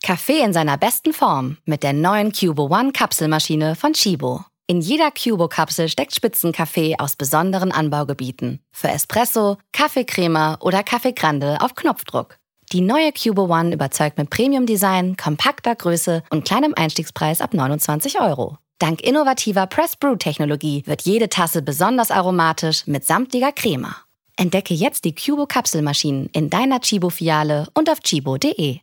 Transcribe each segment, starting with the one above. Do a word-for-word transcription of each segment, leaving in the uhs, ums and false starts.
Kaffee in seiner besten Form mit der neuen Cubo One Kapselmaschine von Chibo. In jeder Cubo-Kapsel steckt Spitzenkaffee aus besonderen Anbaugebieten. Für Espresso, Kaffeecrema oder Kaffee Grande auf Knopfdruck. Die neue Cubo One überzeugt mit Premium-Design, kompakter Größe und kleinem Einstiegspreis ab neunundzwanzig Euro. Dank innovativer Press-Brew-Technologie wird jede Tasse besonders aromatisch mit samtlicher Crema. Entdecke jetzt die Cubo-Kapselmaschinen in deiner Chibo-Filiale und auf chibo punkt de.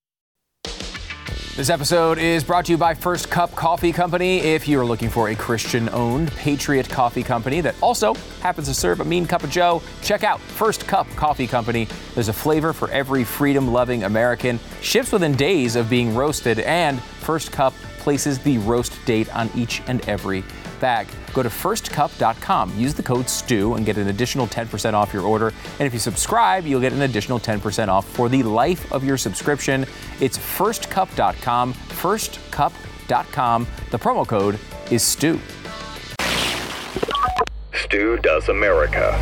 This episode is brought to you by First Cup Coffee Company. If you're looking for a Christian-owned Patriot coffee company that also happens to serve a mean cup of joe, check out First Cup Coffee Company. There's a flavor for every freedom-loving American. Ships within days of being roasted, and First Cup places the roast date on each and every bag. Go to first cup dot com. Use the code STEW and get an additional ten percent off your order. And if you subscribe, you'll get an additional ten percent off for the life of your subscription. It's first cup dot com. first cup dot com. The promo code is STEW. Stu Does America.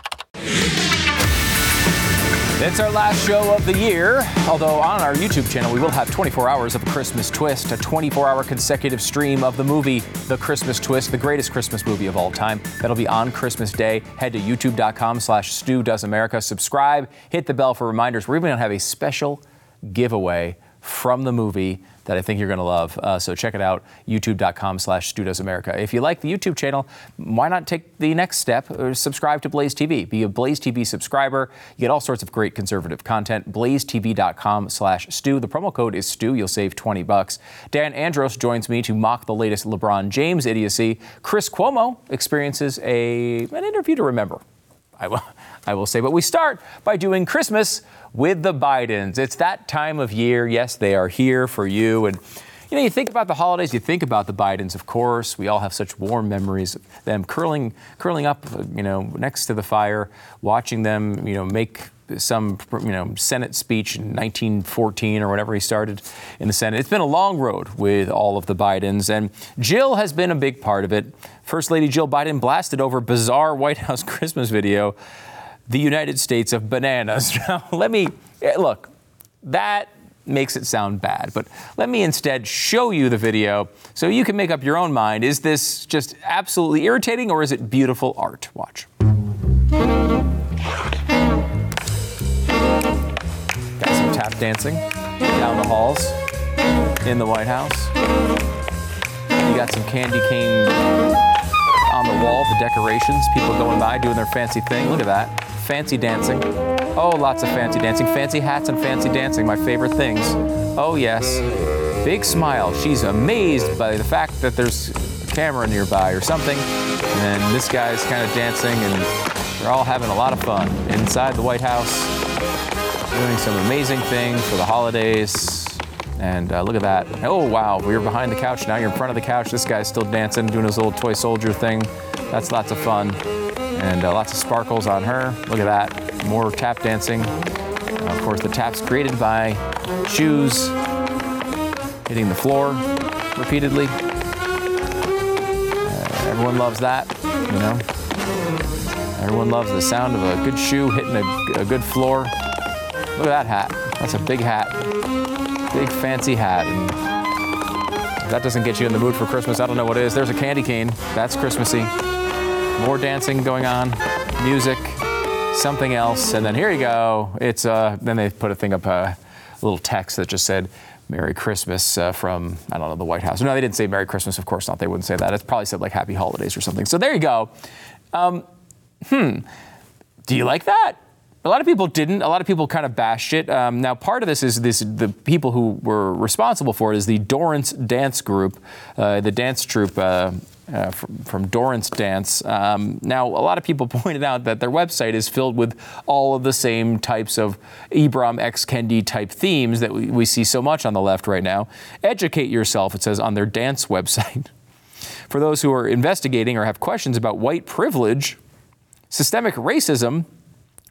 It's our last show of the year, although on our YouTube channel we will have twenty-four hours of a Christmas Twist, a twenty-four hour consecutive stream of the movie The Christmas Twist, the greatest Christmas movie of all time. That'll be on Christmas Day. Head to youtube dot com slash Stu Does America. Subscribe, hit the bell for reminders. We're even going to have a special giveaway from the movie that I think you're going to love. Uh, so check it out, youtube dot com slash Stu Does America. If you like the YouTube channel, why not take the next step? Or subscribe to Blaze T V. Be a Blaze T V subscriber. You get all sorts of great conservative content. blaze t v dot com slash Stu. The promo code is Stu. You'll save twenty bucks. Dan Andros joins me to mock the latest LeBron James idiocy. Chris Cuomo experiences a an interview to remember, I will, I will say. But we start by doing Christmas with the Bidens. It's that time of year. Yes, they are here for you. And, you know, you think about the holidays, you think about the Bidens, of course. We all have such warm memories of them curling, curling up, you know, next to the fire, watching them, you know, make some, you know, Senate speech in nineteen fourteen or whatever he started in the Senate. It's been a long road with all of the Bidens, and Jill has been a big part of it. First Lady Jill Biden blasted over bizarre White House Christmas video, the United States of Bananas. Now, let me, look, that makes it sound bad, but let me instead show you the video so you can make up your own mind. Is this just absolutely irritating or is it beautiful art? Watch. Got some tap dancing down the halls in the White House. You got some candy cane on the wall, the decorations, people going by doing their fancy thing. Look at that. Fancy dancing. Oh, lots of fancy dancing. Fancy hats and fancy dancing, my favorite things. Oh, yes. Big smile. She's amazed by the fact that there's a camera nearby or something. And then this guy's kind of dancing, and they're all having a lot of fun inside the White House, doing some amazing things for the holidays. And uh, look at that. Oh, wow. You're behind the couch. Now you're in front of the couch. This guy's still dancing, doing his little toy soldier thing. That's lots of fun. And uh, lots of sparkles on her. Look at that. More tap dancing. Uh, of course, the taps created by shoes hitting the floor repeatedly. Uh, everyone loves that, you know. Everyone loves the sound of a good shoe hitting a, a good floor. Look at that hat. That's a big hat. Big fancy hat. And if that doesn't get you in the mood for Christmas, I don't know what is. There's a candy cane. That's Christmassy. More dancing going on, music, something else, and then here you go. It's uh, then they put a thing up, uh, a little text that just said "Merry Christmas" uh, from I don't know the White House. No, they didn't say "Merry Christmas." Of course not. They wouldn't say that. It probably said like "Happy Holidays" or something. So there you go. Um, hmm. Do you like that? A lot of people didn't. A lot of people kind of bashed it. Um, now, part of this is this: the people who were responsible for it is the Dorrance Dance Group, uh, the dance troupe. Uh, Uh, from, from Dorrance Dance. Um, now, a lot of people pointed out that their website is filled with all of the same types of Ibram X. Kendi type themes that we, we see so much on the left right now. Educate yourself, it says on their dance website. For those who are investigating or have questions about white privilege, systemic racism,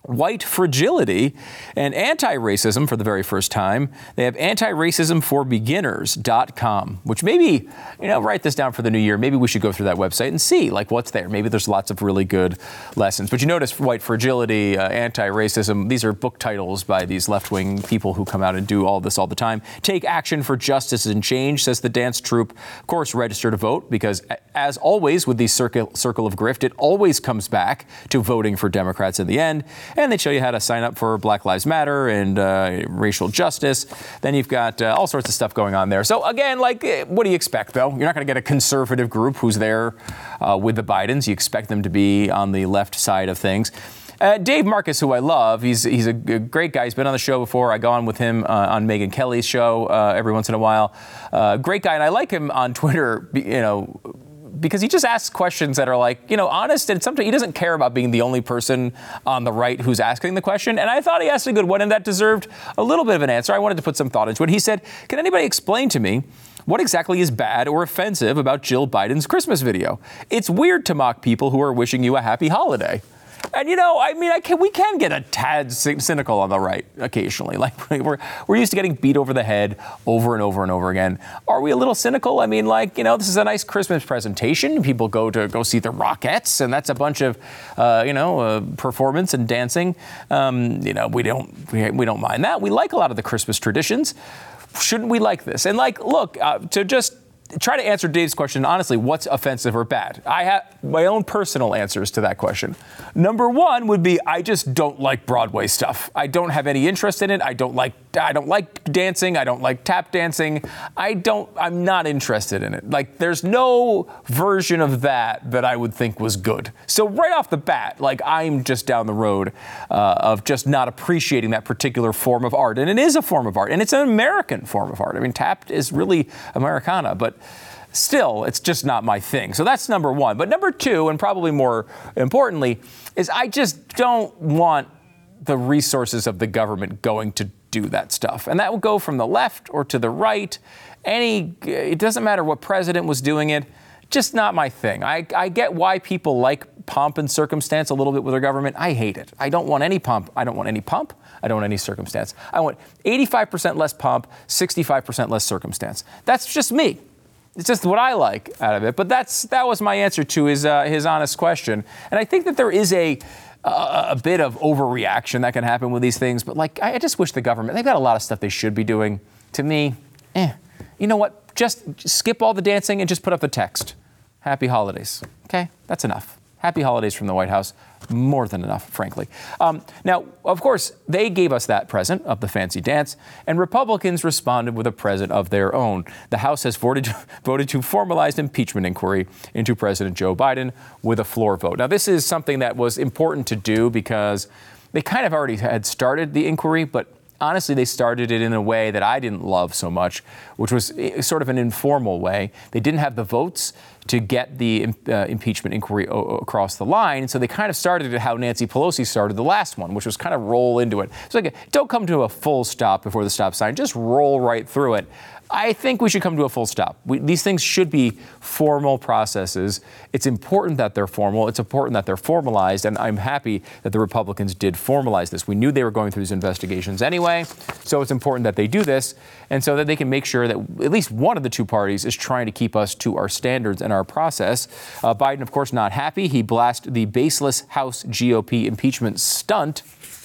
white fragility and anti-racism for the very first time. They have anti racism for beginners dot com, which maybe, you know, write this down for the new year. Maybe we should go through that website and see, like, what's there. Maybe there's lots of really good lessons. But you notice white fragility, uh, anti-racism, these are book titles by these left-wing people who come out and do all this all the time. Take action for justice and change, says the dance troupe. Of course, register to vote, because as always with the circle, circle of grift, it always comes back to voting for Democrats in the end. And they show you how to sign up for Black Lives Matter and uh, racial justice. Then you've got uh, all sorts of stuff going on there. So again, like, what do you expect, though? You're not going to get a conservative group who's there uh, with the Bidens. You expect them to be on the left side of things. Uh, Dave Marcus, who I love, he's he's a great guy. He's been on the show before. I go on with him uh, on Megyn Kelly's show uh, every once in a while. Uh, great guy, and I like him on Twitter, you know, because he just asks questions that are, like, you know, honest, and sometimes he doesn't care about being the only person on the right who's asking the question. And I thought he asked a good one, and that deserved a little bit of an answer. I wanted to put some thought into it. He said, can anybody explain to me what exactly is bad or offensive about Jill Biden's Christmas video? It's weird to mock people who are wishing you a happy holiday. And, you know, I mean, I can, we can get a tad cynical on the right occasionally. Like, we're we're used to getting beat over the head over and over and over again. Are we a little cynical? I mean, like, you know, this is a nice Christmas presentation. People go to go see the Rockettes, and that's a bunch of, uh, you know, uh, performance and dancing. Um, you know, we don't we, we don't mind that. We like a lot of the Christmas traditions. Shouldn't we like this? And, like, look, uh, to just try to answer Dave's question, honestly, what's offensive or bad? I have my own personal answers to that question. Number one would be, I just don't like Broadway stuff. I don't have any interest in it. I don't like I don't like dancing. I don't like tap dancing. I don't, I'm not interested in it. Like, there's no version of that that I would think was good. So right off the bat, like, I'm just down the road uh, of just not appreciating that particular form of art. And it is a form of art, and it's an American form of art. I mean, tap is really Americana, but still, it's just not my thing. So that's number one. But number two, and probably more importantly, is I just don't want the resources of the government going to do that stuff. And that will go from the left or to the right. Any, it doesn't matter what president was doing it. Just not my thing. I, I get why people like pomp and circumstance a little bit with their government. I hate it. I don't want any pomp. I don't want any pomp. I don't want any circumstance. I want eighty-five percent less pomp, sixty-five percent less circumstance. That's just me. It's just what I like out of it. But that's that was my answer to his uh, his honest question. And I think that there is a uh, a bit of overreaction that can happen with these things. But, like, I just wish the government, they've got a lot of stuff they should be doing. To me, eh. You know what? Just, just skip all the dancing and just put up the text. Happy holidays. Okay? That's enough. Happy holidays from the White House. More than enough, frankly. Um, now, of course, they gave us that present of the fancy dance, and Republicans responded with a present of their own. The House has voted to, voted to formalize impeachment inquiry into President Joe Biden with a floor vote. Now, this is something that was important to do because they kind of already had started the inquiry, but honestly, they started it in a way that I didn't love so much, which was sort of an informal way. They didn't have the votes to get the uh, impeachment inquiry o- across the line, so they kind of started it how Nancy Pelosi started the last one, which was kind of roll into it. It's like, a, don't come to a full stop before the stop sign, just roll right through it. I think we should come to a full stop. We, these things should be formal processes. It's important that they're formal. It's important that they're formalized, and I'm happy that the Republicans did formalize this. We knew they were going through these investigations anyway, so it's important that they do this, and so that they can make sure that at least one of the two parties is trying to keep us to our standards and our process. Uh, Biden, of course, not happy. He blasted the baseless House G O P impeachment stunt.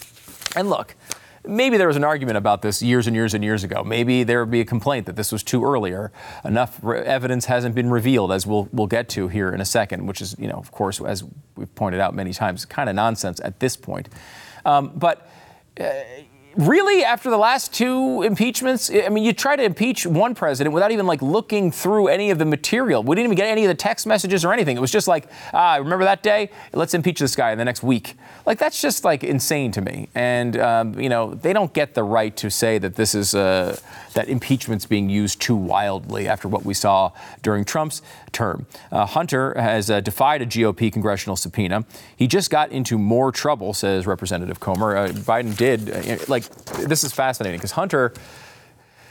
And look, maybe there was an argument about this years and years and years ago. Maybe there would be a complaint that this was too earlier. Enough re- evidence hasn't been revealed, as we'll we'll get to here in a second, which is, you know, of course, as we've pointed out many times, kind of nonsense at this point. Um, but uh, really, after the last two impeachments, I mean, you try to impeach one president without even, like, looking through any of the material. We didn't even get any of the text messages or anything. It was just like, ah, remember that day? Let's impeach this guy in the next week. Like, that's just, like, insane to me. And, um, you know, they don't get the right to say that this is, uh, that impeachment's being used too wildly after what we saw during Trump's term. Uh, Hunter has uh, defied a G O P congressional subpoena. He just got into more trouble, says Representative Comer. Uh, Biden did, uh, like, this is fascinating because Hunter,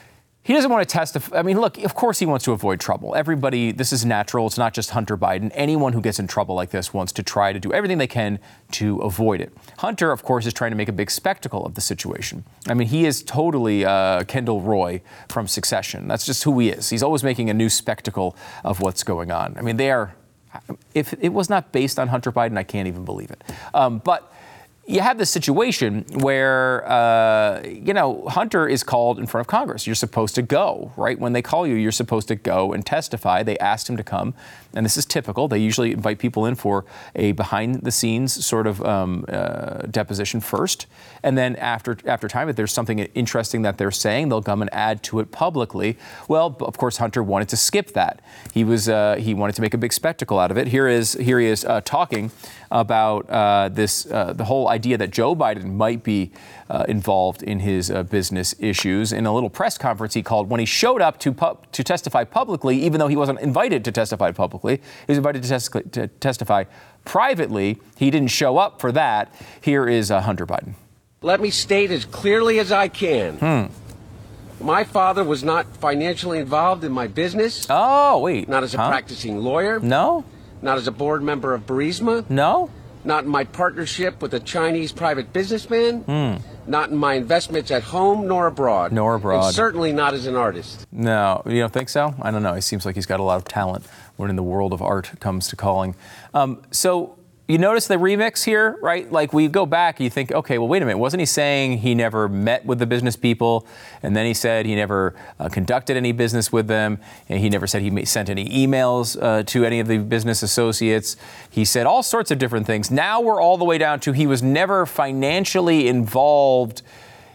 He doesn't want to testify. I mean, look, of course he wants to avoid trouble. Everybody, this is natural. It's not just Hunter Biden. Anyone who gets in trouble like this wants to try to do everything they can to avoid it. Hunter, of course, is trying to make a big spectacle of the situation. I mean, he is totally uh, Kendall Roy from Succession. That's just who he is. He's always making a new spectacle of what's going on. I mean, they are, if it was not based on Hunter Biden, I can't even believe it. Um, but you have this situation where, uh, you know, Hunter is called in front of Congress. You're supposed to go, right? When they call you, you're supposed to go and testify. They asked him to come, and this is typical. They usually invite people in for a behind-the-scenes sort of um, uh, deposition first, and then after after time, if there's something interesting that they're saying, they'll come and add to it publicly. Well, of course, Hunter wanted to skip that. He was uh, he wanted to make a big spectacle out of it. Here is here he is uh, talking about uh, this uh, the whole idea that Joe Biden might be uh, involved in his uh, business issues. In a little press conference he called when he showed up to pu- to testify publicly, even though he wasn't invited to testify publicly. He was invited to, tes- to testify privately. He didn't show up for that. Here is uh, Hunter Biden. Let me state as clearly as I can. Hmm. My father was not financially involved in my business. Oh, wait. Not as a huh? practicing lawyer. No. Not as a board member of Burisma. No. Not in my partnership with a Chinese private businessman. Mm. Not in my investments at home nor abroad. Nor abroad. And certainly not as an artist. No, you don't think so? I don't know. He seems like he's got a lot of talent when in the world of art comes to calling. Um, so you notice the remix here, right? Like we go back and you think, okay, well, wait a minute. Wasn't he saying he never met with the business people? And then he said he never uh, conducted any business with them. And he never said he sent any emails uh, to any of the business associates. He said all sorts of different things. Now we're all the way down to he was never financially involved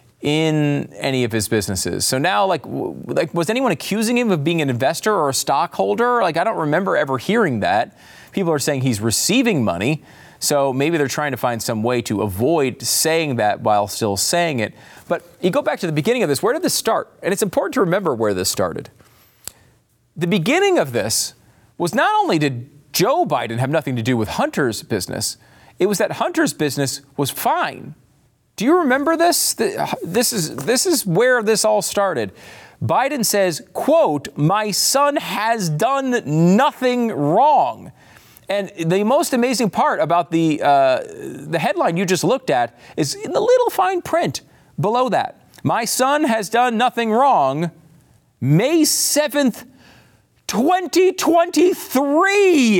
in any of his businesses. So now, like, w- like, was anyone accusing him of being an investor or a stockholder? Like, I don't remember ever hearing that. People are saying he's receiving money, so maybe they're trying to find some way to avoid saying that while still saying it. But you go back to the beginning of this. Where did this start? And it's important to remember where this started. The beginning of this was not only did Joe Biden have nothing to do with Hunter's business, it was that Hunter's business was fine. Do you remember this? This is this is where this all started. Biden says, quote, "My son has done nothing wrong." And the most amazing part about the uh, the headline you just looked at is in the little fine print below that. My son has done nothing wrong. May seventh, twenty twenty-three.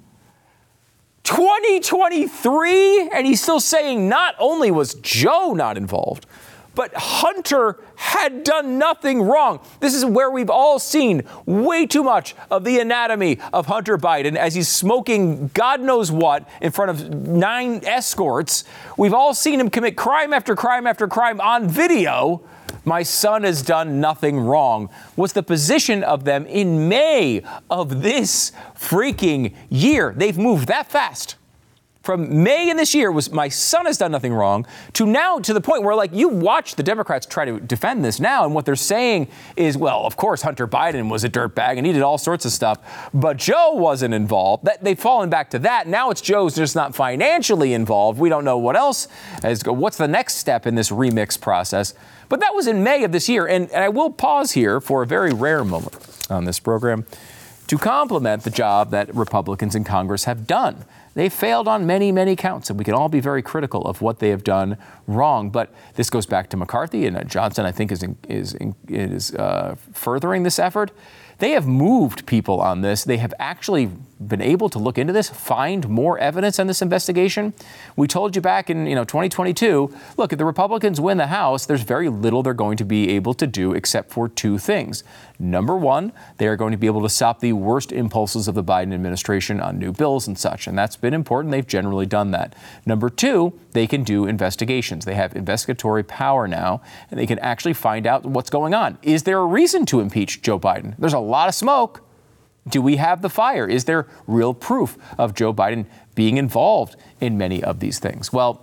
twenty twenty-three, and he's still saying not only was Joe not involved, but Hunter had done nothing wrong. This is where we've all seen way too much of the anatomy of Hunter Biden as he's smoking God knows what in front of nine escorts. We've all seen him commit crime after crime after crime on video. My son has done nothing wrong was the position of them in May of this freaking year. They've moved that fast. From May in this year was my son has done nothing wrong to now to the point where, like, you watch the Democrats try to defend this now. And what they're saying is, well, of course, Hunter Biden was a dirtbag and he did all sorts of stuff, but Joe wasn't involved. That, they've fallen back to that. Now it's Joe's just not financially involved. We don't know what else is, what's the next step in this remix process. But that was in May of this year. And, and I will pause here for a very rare moment on this program to compliment the job that Republicans in Congress have done. They failed on many, many counts, and we can all be very critical of what they have done wrong. But this goes back to McCarthy, and Johnson, I think, is in, is in, is uh, furthering this effort. They have moved people on this. They have actually been able to look into this, find more evidence on this investigation. We told you back in you know twenty twenty-two, look, if the Republicans win the House, there's very little they're going to be able to do except for two things. Number one, they are going to be able to stop the worst impulses of the Biden administration on new bills and such, and that's been important. They've generally done that. Number two, they can do investigations. They have investigatory power now, and they can actually find out what's going on. Is there a reason to impeach Joe Biden? There's a lot of smoke. Do we have the fire? Is there real proof of Joe Biden being involved in many of these things? Well,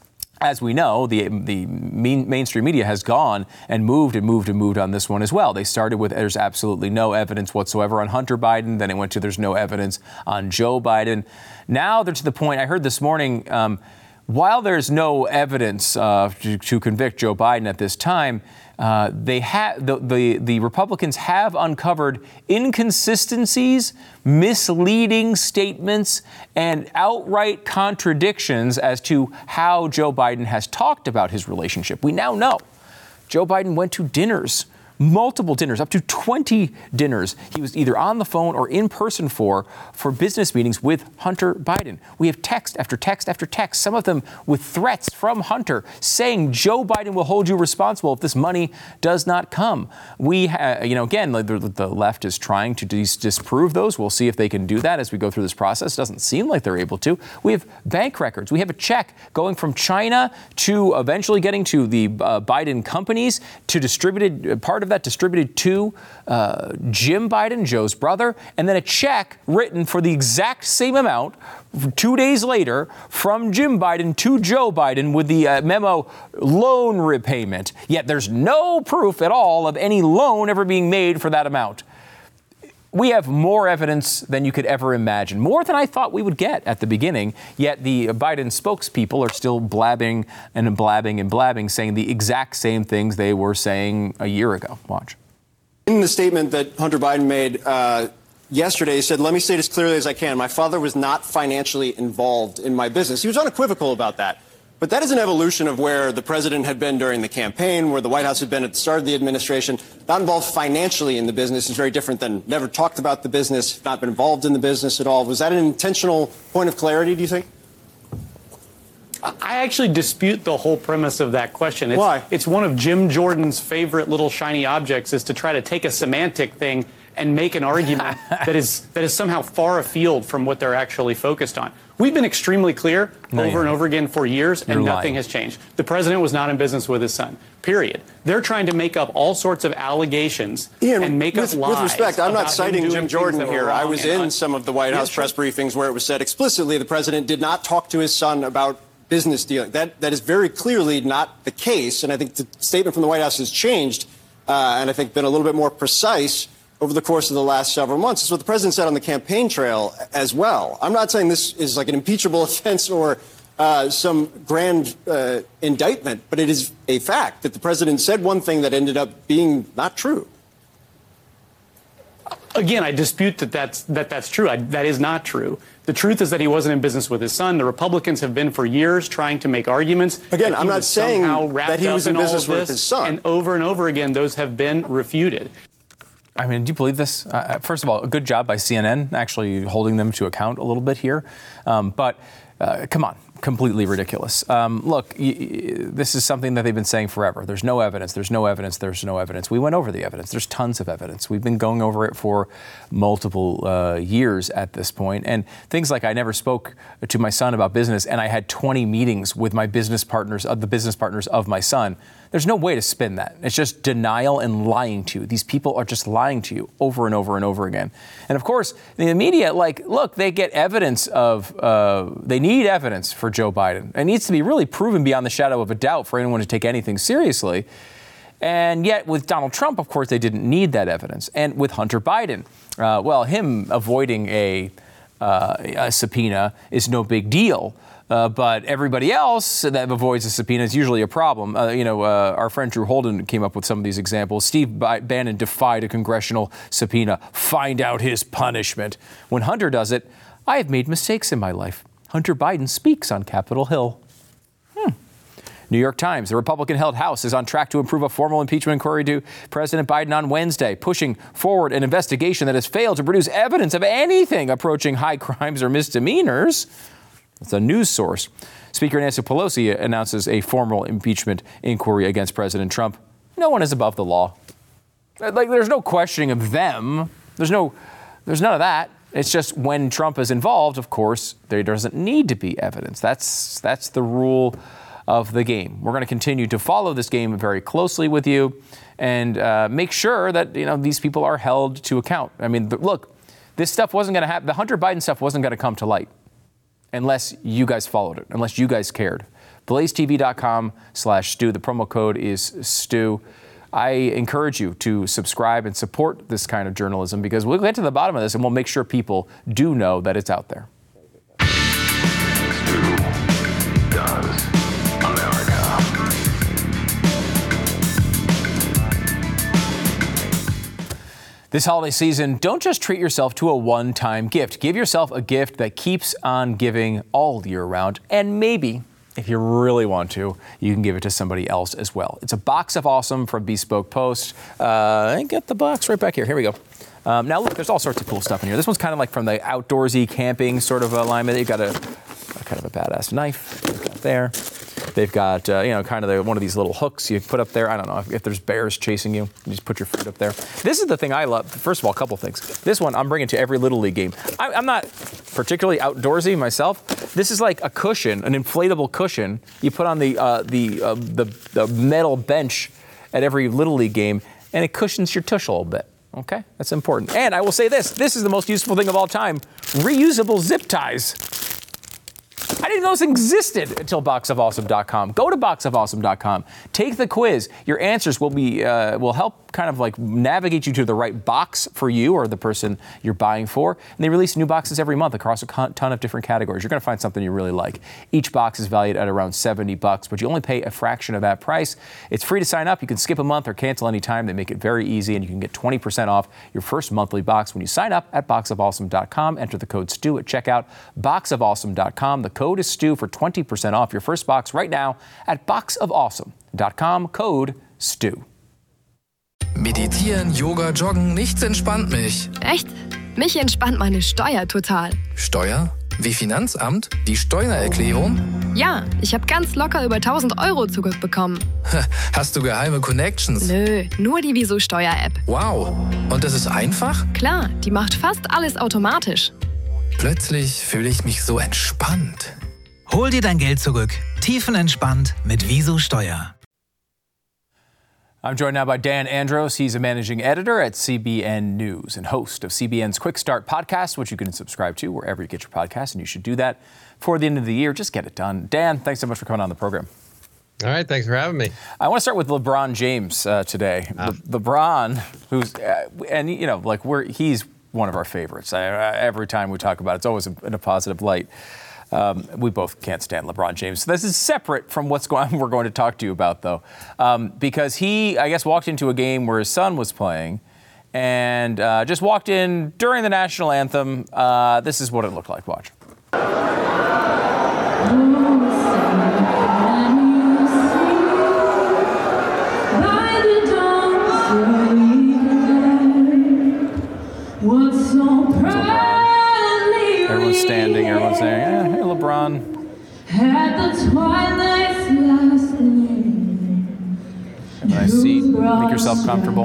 as we know, the the main, mainstream media has gone and moved and moved and moved on this one as well. They started with there's absolutely no evidence whatsoever on Hunter Biden. Then it went to there's no evidence on Joe Biden. Now they're to the point, I heard this morning, um, while there's no evidence uh, to, to convict Joe Biden at this time, Uh, they have the, the the Republicans have uncovered inconsistencies, misleading statements, and outright contradictions as to how Joe Biden has talked about his relationship. We now know Joe Biden went to dinners, multiple dinners, up to twenty dinners. He was either on the phone or in person for, for business meetings with Hunter Biden. We have text after text after text, some of them with threats from Hunter saying Joe Biden will hold you responsible if this money does not come. We, ha- you know, again, the, the left is trying to dis- disprove those. We'll see if they can do that as we go through this process. Doesn't seem like they're able to. We have bank records. We have a check going from China to eventually getting to the uh, Biden companies to distributed part of that distributed to uh, Jim Biden, Joe's brother, and then a check written for the exact same amount two days later from Jim Biden to Joe Biden with the uh, memo loan repayment. Yet there's no proof at all of any loan ever being made for that amount. We have more evidence than you could ever imagine, more than I thought we would get at the beginning, yet the Biden spokespeople are still blabbing and blabbing and blabbing, saying the exact same things they were saying a year ago. Watch. In the statement that Hunter Biden made uh, yesterday, he said, let me state as clearly as I can, my father was not financially involved in my business. He was unequivocal about that. But that is an evolution of where the president had been during the campaign, where the White House had been at the start of the administration. Not involved financially in the business is very different than never talked about the business, not been involved in the business at all. Was that an intentional point of clarity, do you think? I actually dispute the whole premise of that question. It's, Why? It's one of Jim Jordan's favorite little shiny objects is to try to take a semantic thing and make an argument that is that is somehow far afield from what they're actually focused on. We've been extremely clear no, over and over again for years, and nothing lying. has changed. The president was not in business with his son, period. They're trying to make up all sorts of allegations Ian, and make with, up lies. With respect, I'm not citing Jim Jordan here. I was in un- some of the White House yes, press briefings where it was said explicitly the president did not talk to his son about business dealing. That, that is very clearly not the case, and I think the statement from the White House has changed, uh, and I think been a little bit more precise over the course of the last several months. It's what the president said on the campaign trail as well. I'm not saying this is like an impeachable offense or uh, some grand uh, indictment, but it is a fact that the president said one thing that ended up being not true. Again, I dispute that that's, that that's true. I, that is not true. The truth is that he wasn't in business with his son. The Republicans have been for years trying to make arguments. Again, I'm not saying that he was in business with this, his son. And over and over again, those have been refuted. I mean, do you believe this? Uh, first of all, a good job by C N N actually holding them to account a little bit here. Um, but uh, come on, completely ridiculous. Um, look, y- y- this is something that they've been saying forever. There's no evidence. There's no evidence. There's no evidence. We went over the evidence. There's tons of evidence. We've been going over it for multiple uh, years at this point. And things like I never spoke to my son about business, and I had twenty meetings with my business partners, of the business partners of my son. There's no way to spin that. It's just denial and lying to you. These people are just lying to you over and over and over again. And of course, the media, like, look, they get evidence of, uh, they need evidence for Joe Biden. It needs to be really proven beyond the shadow of a doubt for anyone to take anything seriously. And yet with Donald Trump, of course, they didn't need that evidence. And with Hunter Biden, uh, well, him avoiding a, uh, a subpoena is no big deal. Uh, but everybody else that avoids a subpoena is usually a problem. Uh, you know, uh, our friend Drew Holden came up with some of these examples. Steve Bannon defied a congressional subpoena. Find out his punishment. When Hunter does it, I have made mistakes in my life. Hunter Biden speaks on Capitol Hill. Hmm. New York Times, the Republican-held House is on track to approve a formal impeachment inquiry to President Biden on Wednesday, pushing forward an investigation that has failed to produce evidence of anything approaching high crimes or misdemeanors. It's a news source. Speaker Nancy Pelosi announces a formal impeachment inquiry against President Trump. No one is above the law. Like, there's no questioning of them. There's no, there's none of that. It's just when Trump is involved, of course, there doesn't need to be evidence. That's that's the rule of the game. We're going to continue to follow this game very closely with you and uh, make sure that, you know, these people are held to account. I mean, the, look, this stuff wasn't going to happen. The Hunter Biden stuff wasn't going to come to light unless you guys followed it, unless you guys cared. blazetv.com slash Stu. The promo code is Stu. I encourage you to subscribe and support this kind of journalism because we'll get to the bottom of this and we'll make sure people do know that it's out there. Stu does America. This holiday season, don't just treat yourself to a one-time gift. Give yourself a gift that keeps on giving all year round. And maybe, if you really want to, you can give it to somebody else as well. It's a box of awesome from Bespoke Post. Uh, and get the box right back here. Here we go. Um, now, look, there's all sorts of cool stuff in here. This one's kind of like from the outdoorsy camping sort of alignment. You've got a, a kind of a badass knife. You've got there. They've got, uh, you know, kind of the, one of these little hooks you put up there. I don't know if, if there's bears chasing you, you just put your foot up there. This is the thing I love. First of all, a couple things. This one I'm bringing to every Little League game. I, I'm not particularly outdoorsy myself. This is like a cushion, an inflatable cushion you put on the uh, the, uh, the the metal bench at every Little League game, and it cushions your tush a little bit. Okay, that's important. And I will say this: this is the most useful thing of all time: reusable zip ties. I didn't know this existed until box of awesome dot com. Go to box of awesome dot com. Take the quiz. Your answers will be uh, will help kind of like navigate you to the right box for you or the person you're buying for. And they release new boxes every month across a ton of different categories. You're going to find something you really like. Each box is valued at around seventy bucks, but you only pay a fraction of that price. It's free to sign up. You can skip a month or cancel anytime. They make it very easy, and you can get twenty percent off your first monthly box when you sign up at box of awesome dot com. Enter the code STU at checkout. box of awesome dot com. The code is STU for twenty percent off your first box right now at box of awesome dot com. Code STU. Meditieren, Yoga, Joggen, nichts entspannt mich. Echt? Mich entspannt meine Steuer total. Steuer? Wie Finanzamt? Die Steuererklärung? Ja, ich habe ganz locker über tausend Euro zurückbekommen. Hast du geheime Connections? Nö, nur die Wieso Steuer-App. Wow, und das ist einfach? Klar, die macht fast alles automatisch. Plötzlich fühle ich mich so entspannt. Hol dir dein Geld zurück. Tiefenentspannt mit Wieso Steuer. I'm joined now by Dan Andros. He's a managing editor at C B N News and host of C B N's Quick Start podcast, which you can subscribe to wherever you get your podcasts, and you should do that before the end of the year. Just get it done. Dan, thanks so much for coming on the program. All right, thanks for having me. I want to start with LeBron James uh, today. Ah. Le- LeBron, who's, uh, and you know, like we're, he's one of our favorites. I, uh, every time we talk about it, it's always in a positive light. Um, we both can't stand LeBron James. This is separate from what's going on, we're going to talk to you about, though, um, because he, I guess, walked into a game where his son was playing and uh, just walked in during the national anthem. Uh, this is what it looked like. Watch. Everyone's standing, everyone's saying, eh, hey, LeBron. Have a nice seat. Make yourself comfortable.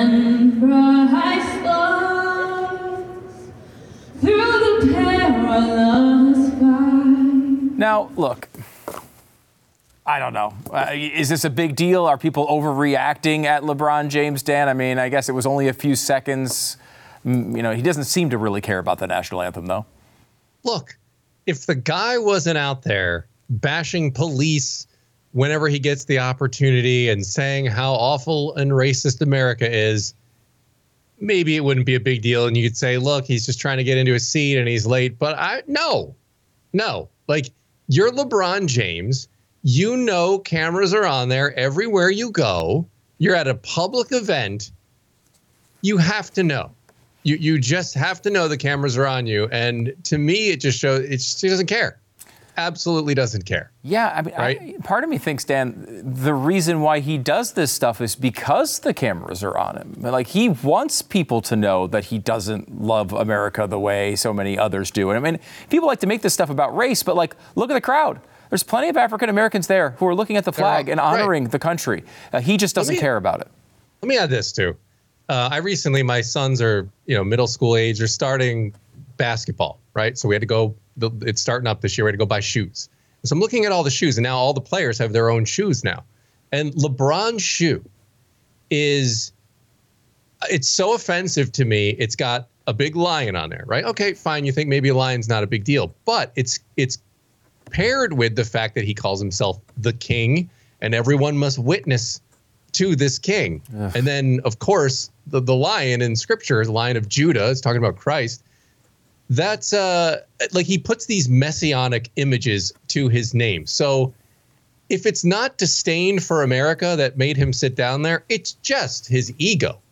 Now, look, I don't know. Uh, is this a big deal? Are people overreacting at LeBron James, Dan? I mean, I guess it was only a few seconds. You know, he doesn't seem to really care about the national anthem, though. Look, if the guy wasn't out there bashing police whenever he gets the opportunity and saying how awful and racist America is, maybe it wouldn't be a big deal. And you could say, look, he's just trying to get into a seat and he's late. But I no, no, like you're LeBron James. You know, cameras are on there everywhere you go. You're at a public event. You have to know. You you just have to know the cameras are on you. And to me, it just shows it just, he doesn't care. Absolutely doesn't care. Yeah, I mean, right? I, part of me thinks, Dan, the reason why he does this stuff is because the cameras are on him. Like, he wants people to know that he doesn't love America the way so many others do. And I mean, people like to make this stuff about race, but like, look at the crowd. There's plenty of African Americans there who are looking at the flag all, and honoring right. the country. Uh, he just doesn't me, care about it. Let me add this too. Uh, I recently, my sons are, you know, middle school age. They're starting basketball, right? So we had to go, it's starting up this year. We had to go buy shoes. So I'm looking at all the shoes, and now all the players have their own shoes now. And LeBron's shoe is, it's so offensive to me. It's got a big lion on there, right? Okay, fine. You think maybe a lion's not a big deal, but it's it's paired with the fact that he calls himself the king, and everyone must witness to this king. Ugh. And then, of course, the, the lion in scripture, the Lion of Judah, is talking about Christ. That's uh, like he puts these messianic images to his name. So if it's not disdain for America that made him sit down there, it's just his ego.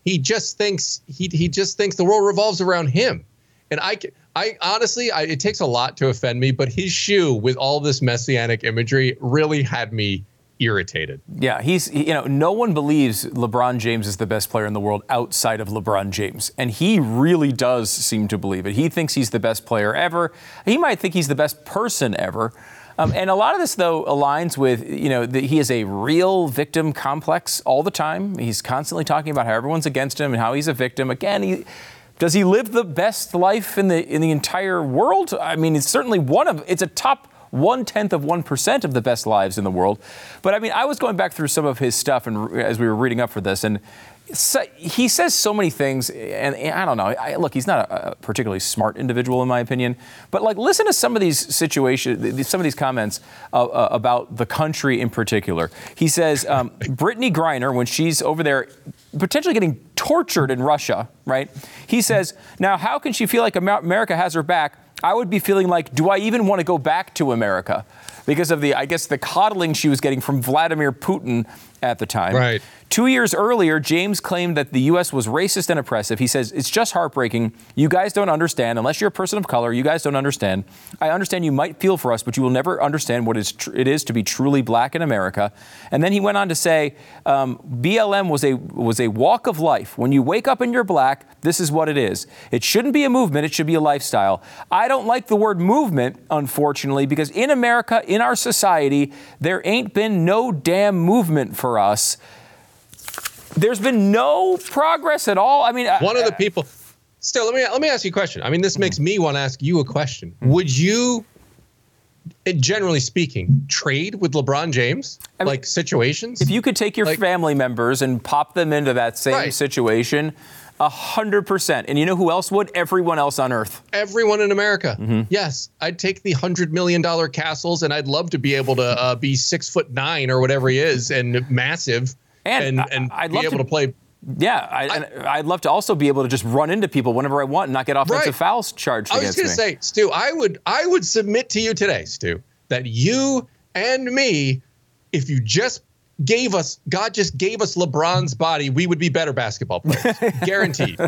he just thinks he he just thinks the world revolves around him. And I, I honestly, I, it takes a lot to offend me, but his shoe with all this messianic imagery really had me irritated. Yeah, he's, you know, no one believes LeBron James is the best player in the world outside of LeBron James. And he really does seem to believe it. He thinks he's the best player ever. He might think he's the best person ever. Um, and a lot of this, though, aligns with, you know, the, he has a real victim complex all the time. He's constantly talking about how everyone's against him and how he's a victim. Again, he, does he live the best life in the in the entire world? I mean, it's certainly one of, it's a top one-tenth of one percent of the best lives in the world. But, I mean, I was going back through some of his stuff and as we were reading up for this, and so, he says so many things, and, and I don't know. I, look, he's not a, a particularly smart individual, in my opinion. But, like, listen to some of these situations, some of these comments uh, uh, about the country in particular. He says, um, Brittany Griner, when she's over there potentially getting tortured in Russia, right? He says, now, how can she feel like America has her back? I would be feeling like, do I even want to go back to America? Because of the, I guess, the coddling she was getting from Vladimir Putin at the time. Right. Two years earlier, James claimed that the U S was racist and oppressive. He says, it's just heartbreaking. You guys don't understand. Unless you're a person of color, you guys don't understand. I understand you might feel for us, but you will never understand what is tr- it is to be truly black in America. And then he went on to say, um, B L M was a was a walk of life. When you wake up and you're black, this is what it is. It shouldn't be a movement. It should be a lifestyle. I don't like the word movement, unfortunately, because in America, in our society, there ain't been no damn movement for us. There's been no progress at all. I mean, one of the people. Still, let me let me ask you a question. I mean, this makes me want to ask you a question. Would you, generally speaking, trade with LeBron James? I mean, like situations? If you could take your like, family members and pop them into that same right. situation, a hundred percent. And you know who else would? Everyone else on Earth. Everyone in America. Mm-hmm. Yes, I'd take the hundred million dollar castles, and I'd love to be able to uh, be six foot nine or whatever he is, and massive. And, and, and I'd be love able to, to play. Yeah, I, I, and I'd love to also be able to just run into people whenever I want and not get offensive right. fouls charged against me. I was going to say, Stu, I would I would submit to you today, Stu, that you and me, if you just gave us, God just gave us LeBron's body, we would be better basketball players. Guaranteed.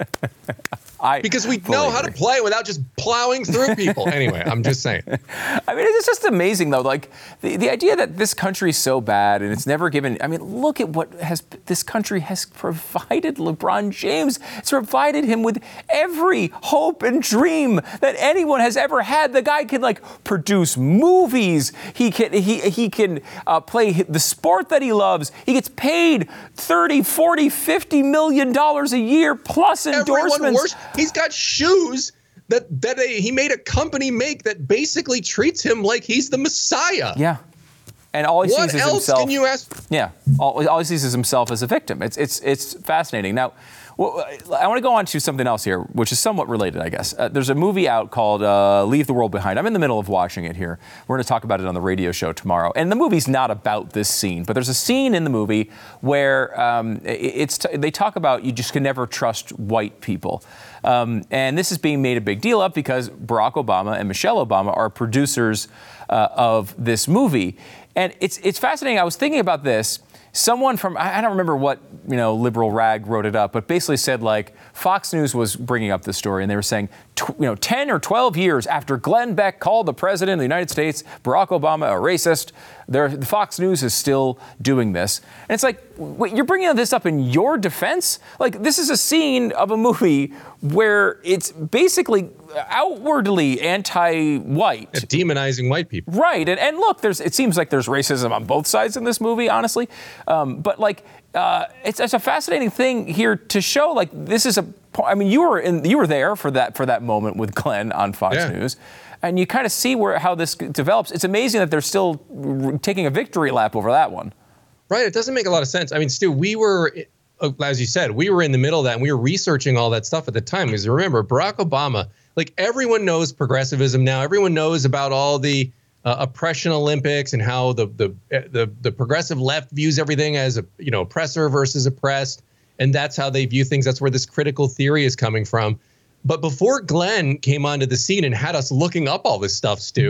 I because we know how to play without just plowing through people. Anyway, I'm just saying. I mean, it's just amazing, though. Like, the, the idea that this country is so bad and it's never given... I mean, look at what has this country has provided LeBron James. It's provided him with every hope and dream that anyone has ever had. The guy can, like, produce movies. He can, he, he can uh, play the sport that he loves. He gets paid thirty, forty, fifty million dollars a year plus endorsements. Everyone worse. He's got shoes that that a, he made a company make that basically treats him like he's the Messiah. Yeah, and all he what sees is else himself. Can you ask? Yeah, all, all he sees is himself as a victim. It's it's it's fascinating. Now, well, I want to go on to something else here, which is somewhat related, I guess. Uh, there's a movie out called uh, Leave the World Behind. I'm in the middle of watching it here. We're going to talk about it on the radio show tomorrow. And the movie's not about this scene, but there's a scene in the movie where um, it's t- they talk about you just can never trust white people. Um, and this is being made a big deal of because Barack Obama and Michelle Obama are producers uh, of this movie. And it's it's fascinating. I was thinking about this. Someone from, I don't remember what, you know, liberal rag wrote it up, but basically said, like, Fox News was bringing up this story, and they were saying, tw- you know, ten or twelve years after Glenn Beck called the president of the United States, Barack Obama, a racist, the Fox News is still doing this. And it's like, wait, you're bringing this up in your defense? Like, this is a scene of a movie where it's basically outwardly anti-white. Yeah, demonizing white people. Right. And, and look, there's it seems like there's racism on both sides in this movie, honestly. Um, but, like, uh, it's, it's a fascinating thing here to show, like, this is a, I mean, you were in, you were there for that, for that moment with Glenn on Fox yeah. News. And you kind of see where how this develops. It's amazing that they're still r- taking a victory lap over that one. Right. It doesn't make a lot of sense. I mean, Stu, we were, as you said, we were in the middle of that, and we were researching all that stuff at the time. Because remember, Barack Obama, like, everyone knows progressivism now. Everyone knows about all the uh, oppression Olympics and how the, the the the progressive left views everything as a, you know, oppressor versus oppressed. And that's how they view things. That's where this critical theory is coming from. But before Glenn came onto the scene and had us looking up all this stuff, Stu,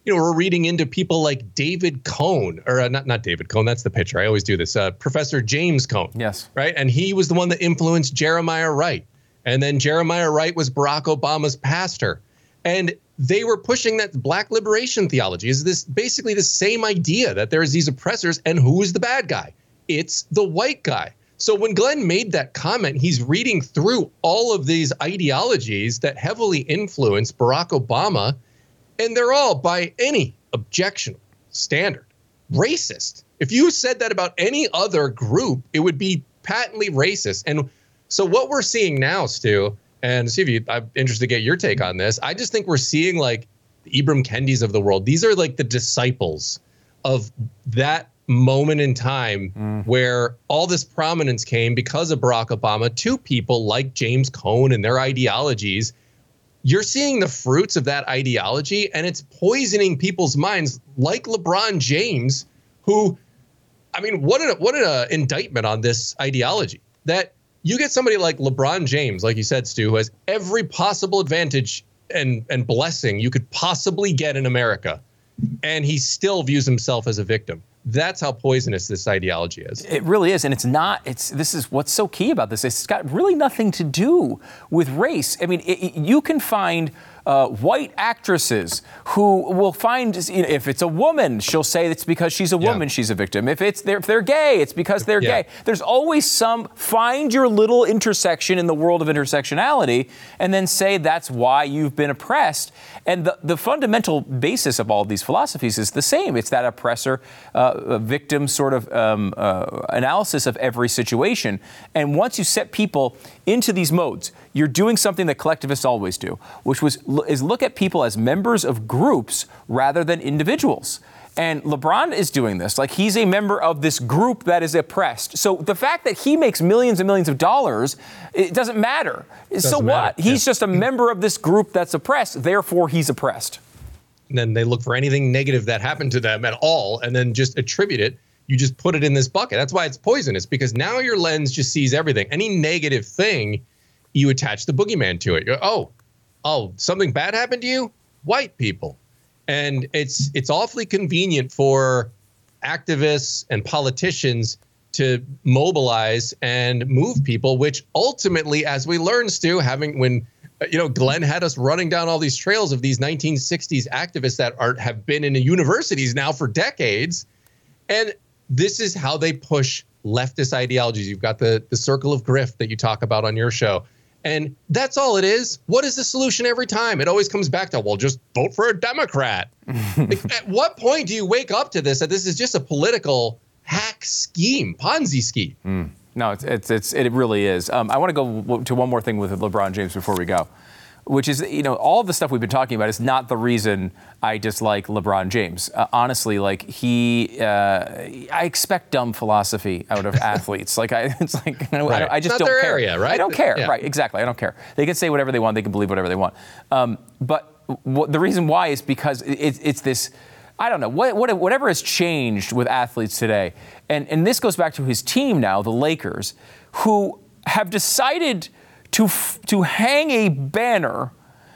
you know, we're reading into people like David Cohn, or uh, not not David Cohn, that's the pitcher. I always do this. Uh, Professor James Cohn. Yes. Right. And he was the one that influenced Jeremiah Wright. And then Jeremiah Wright was Barack Obama's pastor. And they were pushing that black liberation theology. Is this basically the same idea that there's these oppressors and who is the bad guy? It's the white guy. So when Glenn made that comment, he's reading through all of these ideologies that heavily influence Barack Obama, and they're all, by any objectionable standard, racist. If you said that about any other group, it would be patently racist. And so what we're seeing now, Stu, and see if you, I'm interested to get your take on this. I just think we're seeing like the Ibram Kendis of the world. These are like the disciples of that moment in time mm. where all this prominence came because of Barack Obama to people like James Cohn and their ideologies. You're seeing the fruits of that ideology, and it's poisoning people's minds, like LeBron James, who, I mean, what an, what an indictment on this ideology that you get somebody like LeBron James, like you said, Stu, who has every possible advantage and, and blessing you could possibly get in America, and he still views himself as a victim. That's how poisonous this ideology is. It really is. And it's not, it's, this is what's so key about this. It's got really nothing to do with race. I mean, it, it, you can find uh, white actresses who will find, you know, if it's a woman, she'll say it's because she's a woman, yeah. she's a victim. If it's they're, if they're gay, it's because they're yeah. gay. There's always some, find your little intersection in the world of intersectionality and then say that's why you've been oppressed. And the, the fundamental basis of all of these philosophies is the same. It's that oppressor, uh, victim sort of um, uh, analysis of every situation. And once you set people into these modes, you're doing something that collectivists always do, which was is look at people as members of groups rather than individuals. And LeBron is doing this. Like, he's a member of this group that is oppressed. So the fact that he makes millions and millions of dollars, it doesn't matter. Doesn't so matter. What? He's yeah. just a member of this group that's oppressed. Therefore, he's oppressed. And then they look for anything negative that happened to them at all and then just attribute it. You just put it in this bucket. That's why it's poisonous, because now your lens just sees everything. Any negative thing, you attach the boogeyman to it. You're, oh, oh, something bad happened to you? White people. And it's it's awfully convenient for activists and politicians to mobilize and move people, which ultimately, as we learned, Stu, having when, you know, Glenn had us running down all these trails of these nineteen sixties activists that are have been in the universities now for decades. And this is how they push leftist ideologies. You've got the, the circle of grift that you talk about on your show. And that's all it is. What is the solution every time? It always comes back to, well, just vote for a Democrat. Like, at what point do you wake up to this, that this is just a political hack scheme, Ponzi scheme? Mm. No, it's, it's, it's, it really is. Um, I want to go to one more thing with LeBron James before we go, which is, you know, all of the stuff we've been talking about is not the reason I dislike LeBron James. Uh, honestly, like he, uh, I expect dumb philosophy out of athletes. Like I, it's like, you know, right. I, I just not don't their care. Area, right? I don't care. Yeah. Right? Exactly. I don't care. They can say whatever they want. They can believe whatever they want. Um, but w- the reason why is because it, it's this. I don't know, what, what, whatever has changed with athletes today, and, and this goes back to his team now, the Lakers, who have decided to f- to hang a banner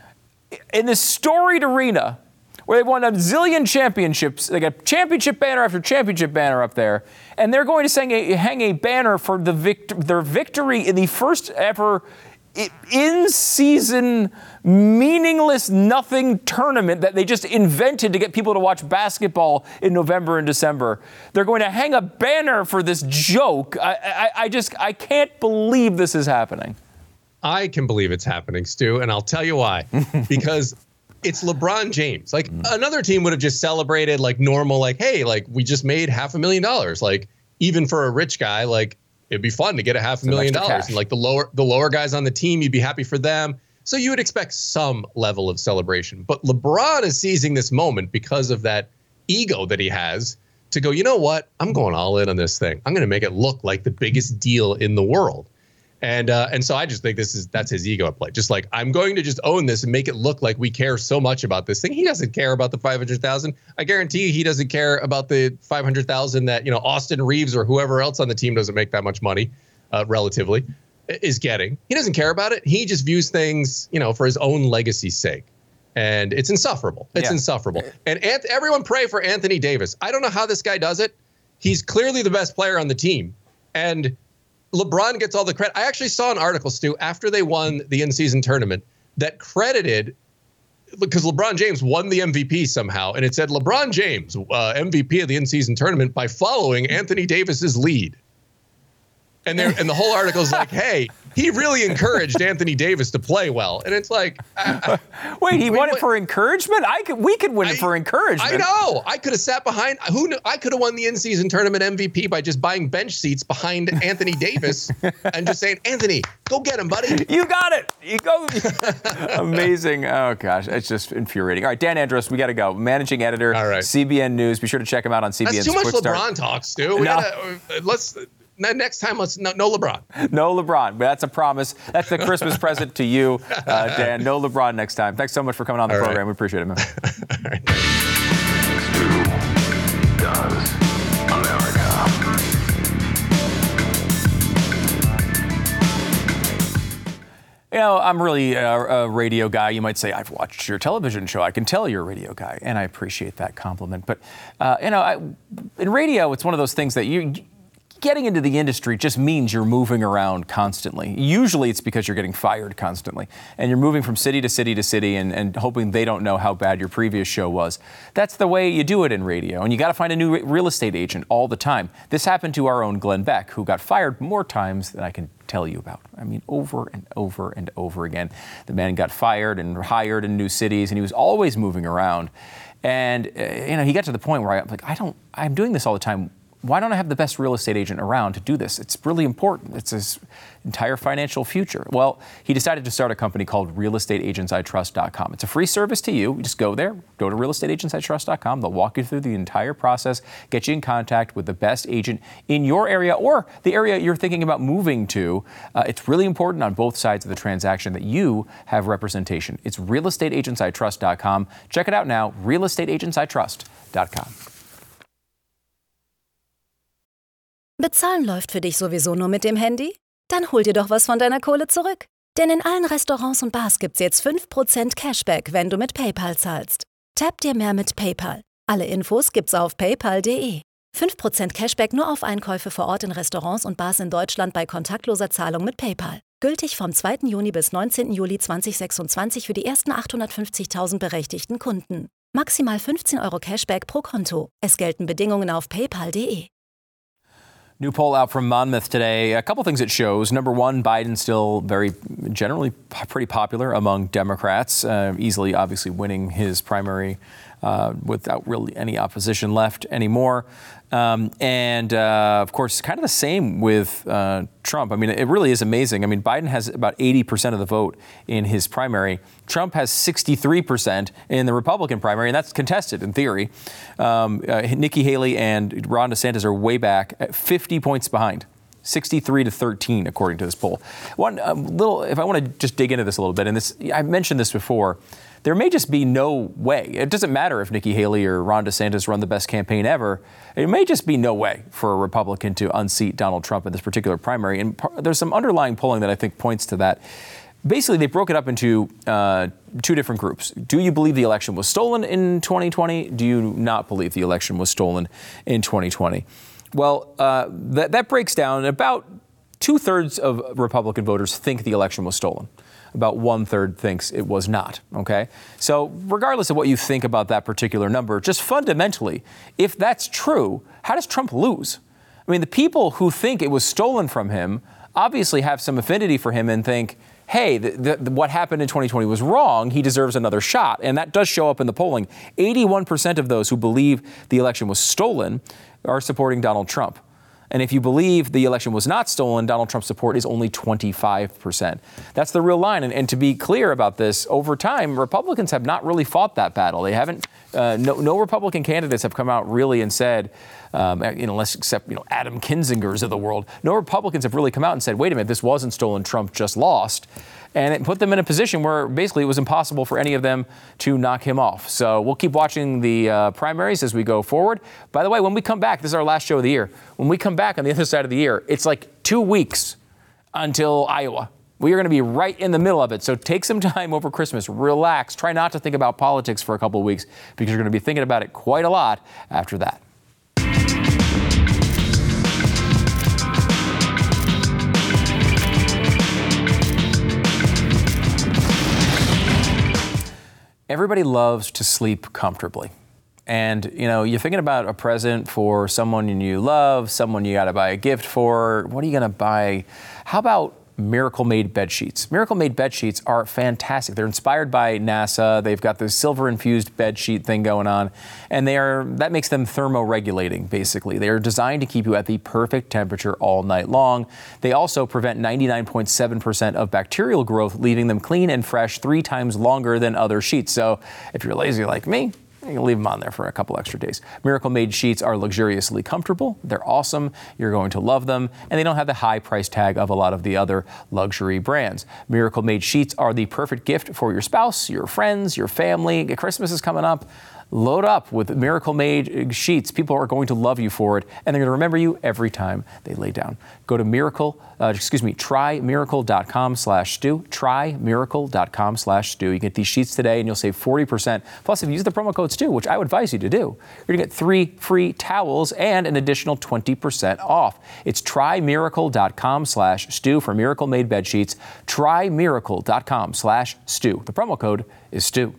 in this storied arena where they've won a zillion championships. They got championship banner after championship banner up there, and they're going to hang a, hang a banner for the vict- their victory in the first ever in-season, meaningless nothing tournament that they just invented to get people to watch basketball in November and December. They're going to hang a banner for this joke. I, I, I just, I can't believe this is happening. I can believe it's happening, Stu, and I'll tell you why. Because it's LeBron James. Like, mm. another team would have just celebrated like normal, like, hey, like, we just made half a million dollars. Like, even for a rich guy, like, it'd be fun to get a half a million dollars. And like the lower the lower guys on the team, you'd be happy for them. So you would expect some level of celebration. But LeBron is seizing this moment because of that ego that he has to go, you know what? I'm going all in on this thing. I'm going to make it look like the biggest deal in the world. And uh, and so I just think this is that's his ego at play. Just like, I'm going to just own this and make it look like we care so much about this thing. He doesn't care about the five hundred thousand. I guarantee you he doesn't care about the five hundred thousand that, you know, Austin Reeves or whoever else on the team doesn't make that much money, uh, relatively, is getting. He doesn't care about it. He just views things, you know, for his own legacy's sake. And it's insufferable. It's yeah. insufferable. And Ant- everyone pray for Anthony Davis. I don't know how this guy does it. He's clearly the best player on the team. And LeBron gets all the credit. I actually saw an article, Stu, after they won the in-season tournament that credited, because LeBron James won the M V P somehow, and it said LeBron James, uh, M V P of the in-season tournament, by following Anthony Davis's lead. And there, and the whole article is like, hey, he really encouraged Anthony Davis to play well. And it's like, uh, wait, he we, won it for encouragement? I could, we could win I, it for encouragement. I know. I could have sat behind. Who knew? I could have won the in-season tournament M V P by just buying bench seats behind Anthony Davis and just saying, Anthony, go get him, buddy. You got it. You go. Amazing. Oh gosh, it's just infuriating. All right, Dan Andros, we got to go. Managing editor, All right. C B N News. Be sure to check him out on C B N's That's too much Quick LeBron Start. talk, Stu. We no. gotta, uh, let's. Next time, let's no, no LeBron. No LeBron. That's a promise. That's the Christmas present to you, uh, Dan. No LeBron next time. Thanks so much for coming on the All program. Right. We appreciate it, man. All right. Stu does America. You know, I'm really a, a radio guy. You might say, I've watched your television show. I can tell you're a radio guy, and I appreciate that compliment. But, uh, you know, I, in radio, it's one of those things that you... Getting into the industry just means you're moving around constantly. Usually it's because you're getting fired constantly. And you're moving from city to city to city and, and hoping they don't know how bad your previous show was. That's the way you do it in radio. And you got to find a new real estate agent all the time. This happened to our own Glenn Beck, who got fired more times than I can tell you about. I mean, over and over and over again. The man got fired and hired in new cities, and he was always moving around. And, uh, you know, he got to the point where I'm like, I don't, I'm doing this all the time. Why don't I have the best real estate agent around to do this? It's really important. It's his entire financial future. Well, he decided to start a company called real estate agents I trust dot com. It's a free service to you. You just go there, go to real estate agents I trust dot com. They'll walk you through the entire process, get you in contact with the best agent in your area or the area you're thinking about moving to. Uh, it's really important on both sides of the transaction that you have representation. It's real estate agents I trust dot com. Check it out now, real estate agents I trust dot com. Bezahlen läuft für dich sowieso nur mit dem Handy? Dann hol dir doch was von deiner Kohle zurück. Denn in allen Restaurants und Bars gibt's jetzt fünf Prozent Cashback, wenn du mit PayPal zahlst. Tap dir mehr mit PayPal. Alle Infos gibt's auf paypal punkt de. fünf Prozent Cashback nur auf Einkäufe vor Ort in Restaurants und Bars in Deutschland bei kontaktloser Zahlung mit PayPal. Gültig vom zweiten Juni bis neunzehnten Juli zweitausendsechsundzwanzig für die ersten achthundertfünfzigtausend berechtigten Kunden. Maximal fünfzehn Euro Cashback pro Konto. Es gelten Bedingungen auf paypal punkt de. New poll out from Monmouth today. A couple things it shows. Number one, Biden still very generally pretty popular among Democrats, uh, easily obviously winning his primary uh, without really any opposition left anymore. Um, and, uh, of course, kind of the same with uh, Trump. I mean, it really is amazing. I mean, Biden has about eighty percent of the vote in his primary. Trump has sixty-three percent in the Republican primary, and that's contested in theory. Um, uh, Nikki Haley and Ron DeSantis are way back at fifty points behind. sixty-three to thirteen, according to this poll. One um, little, if I want to just dig into this a little bit, and this, I mentioned this before, there may just be no way. It doesn't matter if Nikki Haley or Ron DeSantis run the best campaign ever. It may just be no way for a Republican to unseat Donald Trump in this particular primary. And par- there's some underlying polling that I think points to that. Basically, they broke it up into uh, two different groups. Do you believe the election was stolen in twenty twenty? Do you not believe the election was stolen in twenty twenty? Well, uh, that, that breaks down. About two-thirds of Republican voters think the election was stolen. About one-third thinks it was not, okay? So regardless of what you think about that particular number, just fundamentally, if that's true, how does Trump lose? I mean, the people who think it was stolen from him obviously have some affinity for him and think, hey, the, the, what happened in twenty twenty was wrong. He deserves another shot. And that does show up in the polling. eighty-one percent of those who believe the election was stolen are supporting Donald Trump. And if you believe the election was not stolen, Donald Trump's support is only twenty-five percent. That's the real line. And, and to be clear about this, over time, Republicans have not really fought that battle. They haven't, uh, no, no Republican candidates have come out really and said, um, you know, let's accept, you know, Adam Kinzinger's of the world. No Republicans have really come out and said, wait a minute, this wasn't stolen, Trump just lost. And it put them in a position where basically it was impossible for any of them to knock him off. So we'll keep watching the uh, primaries as we go forward. By the way, when we come back, this is our last show of the year. When we come back on the other side of the year, it's like two weeks until Iowa. We are going to be right in the middle of it. So take some time over Christmas, relax, try not to think about politics for a couple of weeks because you're going to be thinking about it quite a lot after that. Everybody loves to sleep comfortably. And, you know, you're thinking about a present for someone you love, someone you got to buy a gift for. What are you going to buy? How about Miracle Made bed sheets? Miracle Made bed sheets are fantastic. They're inspired by NASA. They've got this silver infused bed sheet thing going on, and they are that makes them thermoregulating. Basically, they are designed to keep you at the perfect temperature all night long. They also prevent ninety-nine point seven percent of bacterial growth, leaving them clean and fresh three times longer than other sheets. So, if you're lazy like me, you can leave them on there for a couple extra days. Miracle Made sheets are luxuriously comfortable. They're awesome. You're going to love them. And they don't have the high price tag of a lot of the other luxury brands. Miracle Made sheets are the perfect gift for your spouse, your friends, your family. Christmas is coming up. Load up with Miracle Made sheets. People are going to love you for it, and they're going to remember you every time they lay down. Go to Miracle, uh, excuse me, try miracle dot com slash stew. try miracle dot com slash stew. You get these sheets today, and you'll save forty percent. Plus, if you use the promo code stew, which I would advise you to do, you're going to get three free towels and an additional twenty percent off. It's try miracle dot com slash stew for Miracle Made bed sheets. try miracle dot com slash stew. The promo code is stew.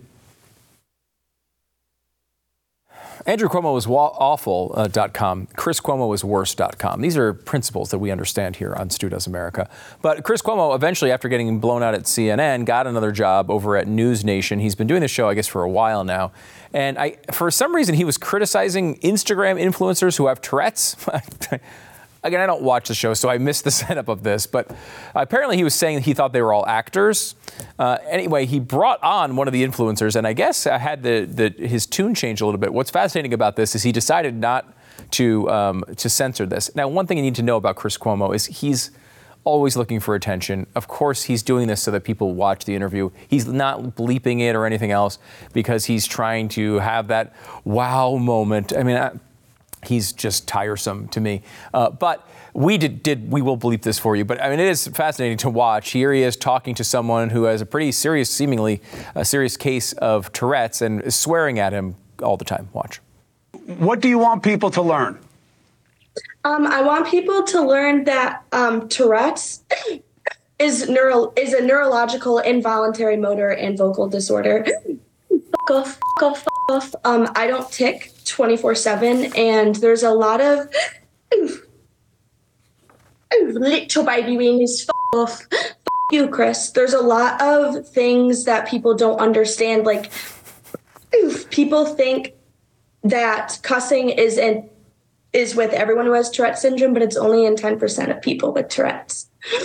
Andrew Cuomo is awful dot com. Chris Cuomo is worse dot com. These are principles that we understand here on Stu Does America. But Chris Cuomo, eventually, after getting blown out at C N N, got another job over at News Nation. He's been doing this show, I guess, for a while now. And I, for some reason, he was criticizing Instagram influencers who have Tourette's. Again, I don't watch the show, so I missed the setup of this. But apparently he was saying he thought they were all actors. Uh, anyway, he brought on one of the influencers, and I guess I had the, the his tune change a little bit. What's fascinating about this is he decided not to um, to censor this. Now, one thing you need to know about Chris Cuomo is he's always looking for attention. Of course, he's doing this so that people watch the interview. He's not bleeping it or anything else because he's trying to have that wow moment. I mean, I, he's just tiresome to me. Uh, but we did, did, we will bleep this for you. But I mean, it is fascinating to watch. Here he is talking to someone who has a pretty serious, seemingly a serious case of Tourette's and is swearing at him all the time. Watch. What do you want people to learn? Um, I want people to learn that um, Tourette's is neuro is a neurological involuntary motor and vocal disorder. Fuck off, fuck off, fuck off. Um, I don't tick twenty-four seven, and there's a lot of oof, oof, little baby weenies. Fuck off. Fuck you, Chris. There's a lot of things that people don't understand. Like, oof, people think that cussing is in is with everyone who has Tourette syndrome, but it's only in ten percent of people with Tourette's.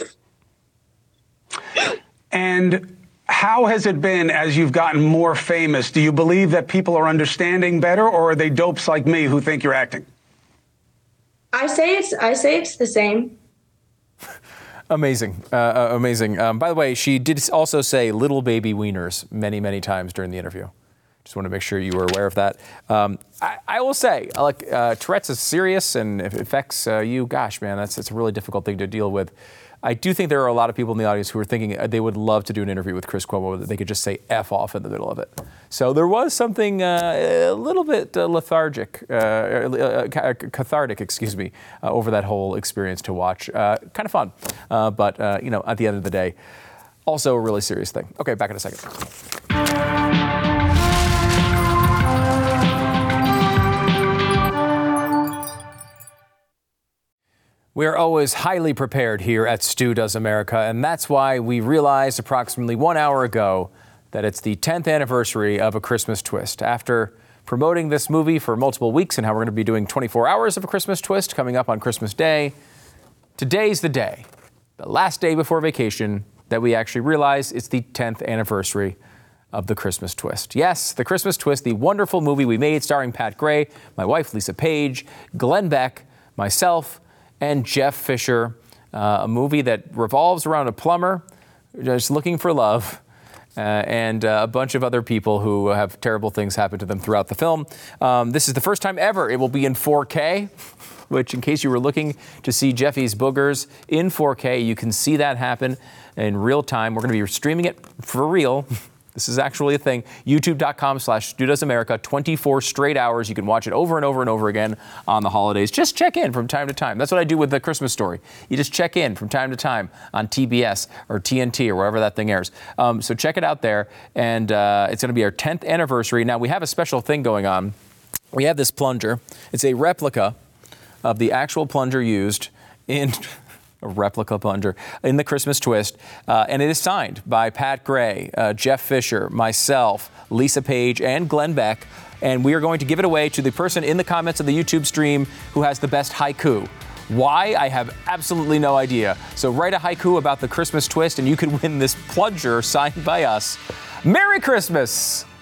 And how has it been as you've gotten more famous? Do you believe that people are understanding better, or are they dopes like me who think you're acting? I say it's I say it's the same. Amazing, uh, amazing. Um, by the way, she did also say "little baby wieners" many, many times during the interview. Just want to make sure you were aware of that. Um, I, I will say, like, uh, Tourette's is serious, and if it affects uh, you, gosh, man, that's it's a really difficult thing to deal with. I do think there are a lot of people in the audience who are thinking they would love to do an interview with Chris Cuomo that they could just say F off in the middle of it. So there was something uh, a little bit uh, lethargic, uh, uh, cathartic, excuse me, uh, over that whole experience to watch. Uh, kind of fun, uh, but, uh, you know, at the end of the day, also a really serious thing. Okay, back in a second. We are always highly prepared here at Stu Does America, and that's why we realized approximately one hour ago that it's the tenth anniversary of A Christmas Twist. After promoting this movie for multiple weeks and how we're going to be doing twenty-four hours of A Christmas Twist coming up on Christmas Day, today's the day, the last day before vacation, that we actually realize it's the tenth anniversary of The Christmas Twist. Yes, The Christmas Twist, the wonderful movie we made starring Pat Gray, my wife Lisa Page, Glenn Beck, myself, and Jeff Fisher, uh, a movie that revolves around a plumber just looking for love, uh, and uh, a bunch of other people who have terrible things happen to them throughout the film. Um, this is the first time ever it will be in four K. which in case you were looking to see Jeffy's boogers in four K, you can see that happen in real time. We're going to be streaming it for real. This is actually a thing. YouTube.com slash Stu Does America, twenty-four straight hours. You can watch it over and over and over again on the holidays. Just check in from time to time. That's what I do with The Christmas Story. You just check in from time to time on T B S or T N T or wherever that thing airs. Um, so check it out there. And uh, it's going to be our tenth anniversary. Now, we have a special thing going on. We have this plunger. It's a replica of the actual plunger used in... a replica plunger in The Christmas Twist, uh, and it is signed by Pat Gray, uh, Jeff Fisher, myself, Lisa Page, and Glenn Beck, and we are going to give it away to the person in the comments of the YouTube stream who has the best haiku. Why? I have absolutely no idea. So write a haiku about The Christmas Twist, and you could win this plunger signed by us. Merry Christmas!